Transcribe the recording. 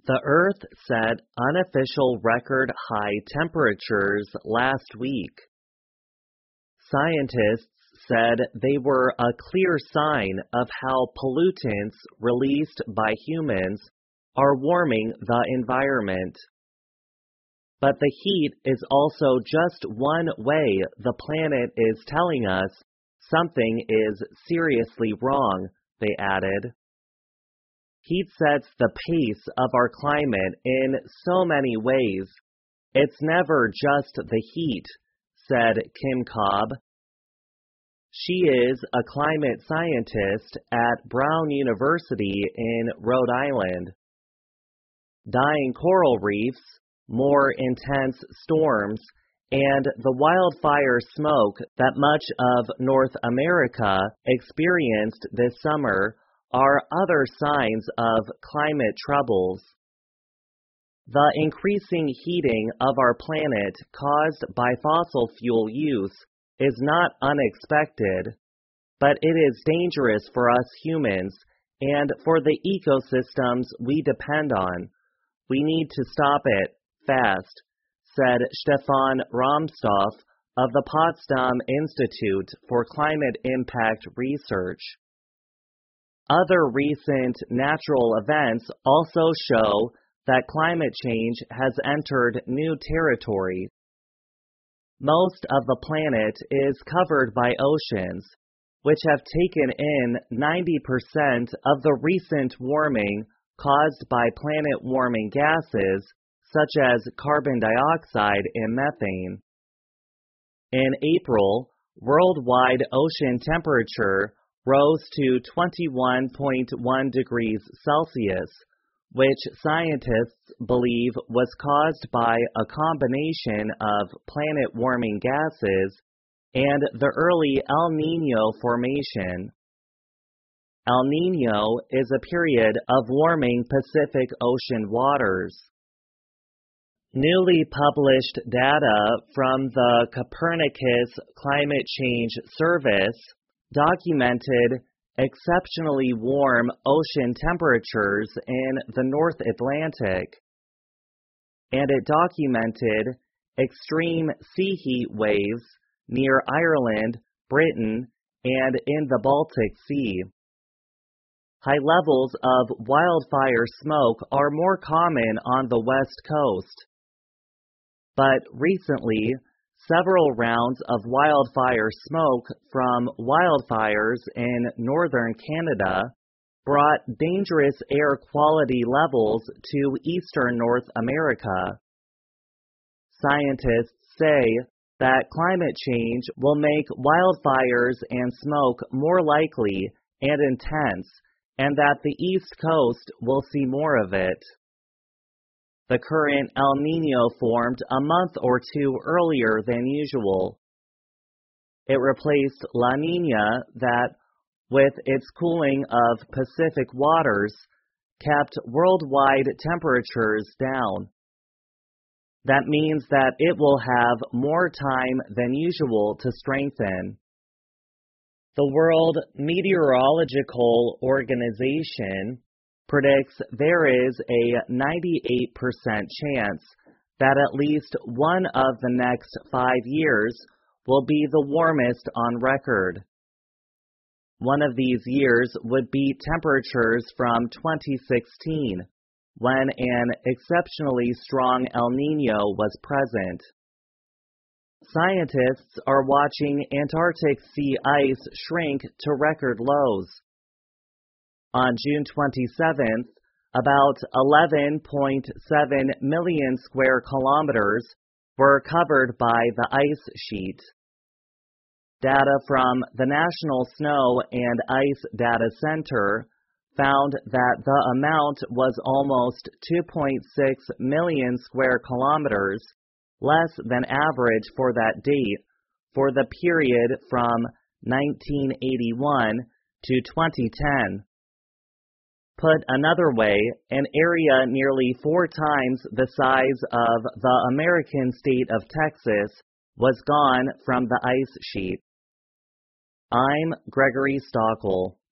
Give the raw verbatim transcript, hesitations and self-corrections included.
The Earth set unofficial record-high temperatures last week. Scientists said they were a clear sign of how pollutants released by humans are warming the environment. But the heat is also just one way the planet is telling us something is seriously wrong, they added. Heat sets the pace of our climate in so many ways. It's never just the heat, said Kim Cobb. She is a climate scientist at Brown University in Rhode Island. Dying coral reefs, more intense storms, and the wildfire smoke that much of North America experienced this summer are other signs of climate troubles. The increasing heating of our planet caused by fossil fuel use is not unexpected, but it is dangerous for us humans and for the ecosystems we depend on. We need to stop it fast, said Stefan Rahmstorf of the Potsdam Institute for Climate Impact Research. Other recent natural events also show that climate change has entered new territory. Most of the planet is covered by oceans, which have taken in ninety percent of the recent warming caused by planet-warming gases such as carbon dioxide and methane. In April, worldwide ocean temperature rose to twenty-one point one degrees Celsius, which scientists believe was caused by a combination of planet-warming gases and the early El Niño formation. El Niño is a period of warming Pacific Ocean waters. Newly published data from the Copernicus Climate Change Service documented exceptionally warm ocean temperatures in the North Atlantic, and it documented extreme sea heat waves near Ireland, Britain, and in the Baltic Sea. High levels of wildfire smoke are more common on the West Coast, but recently, several rounds of wildfire smoke from wildfires in northern Canada brought dangerous air quality levels to eastern North America. Scientists say that climate change will make wildfires and smoke more likely and intense, and that the East Coast will see more of it. The current El Niño formed a month or two earlier than usual. It replaced La Niña that, with its cooling of Pacific waters, kept worldwide temperatures down. That means that it will have more time than usual to strengthen. The World Meteorological Organization predicts there is a ninety-eight percent chance that at least one of the next five years will be the warmest on record. One of these years would be temperatures from twenty sixteen, when an exceptionally strong El Niño was present. Scientists are watching Antarctic sea ice shrink to record lows. On June twenty-seventh, about eleven point seven million square kilometers were covered by the ice sheet. Data from the National Snow and Ice Data Center found that the amount was almost two point six million square kilometers, less than average for that date for the period from nineteen eighty-one to twenty ten. Put another way, an area nearly four times the size of the American state of Texas was gone from the ice sheet. I'm Gregory Stockel.